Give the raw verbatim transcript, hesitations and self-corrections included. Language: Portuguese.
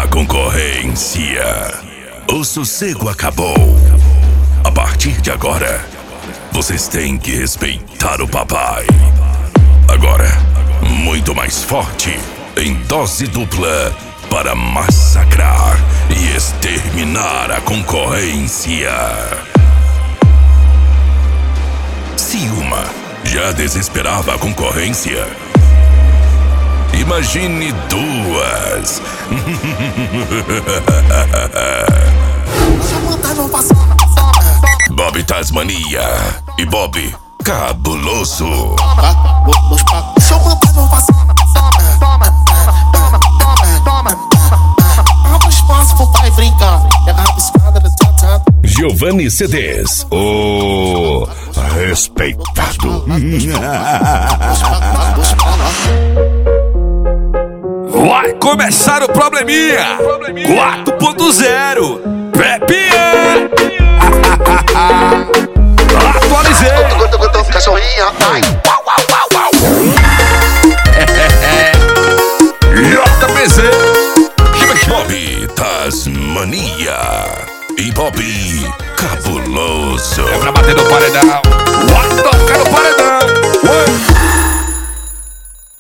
concorrência. O sossego acabou. A partir de agora, vocês têm que respeitar o papai. Agora, muito mais forte, em dose dupla, para massacrar e exterminar a concorrência. Se uma já desesperava a concorrência, imagine duas. Bob Tasmania e Bob Cabuloso. Giovanni C Ds, o respeitado. Vai começar o probleminha quatro ponto zero. Pepinha. Atualizei. J P Z, Bob Tasmania e Bob Cabuloso. é pra bater no paredão. Vai tocar no paredão. Ué.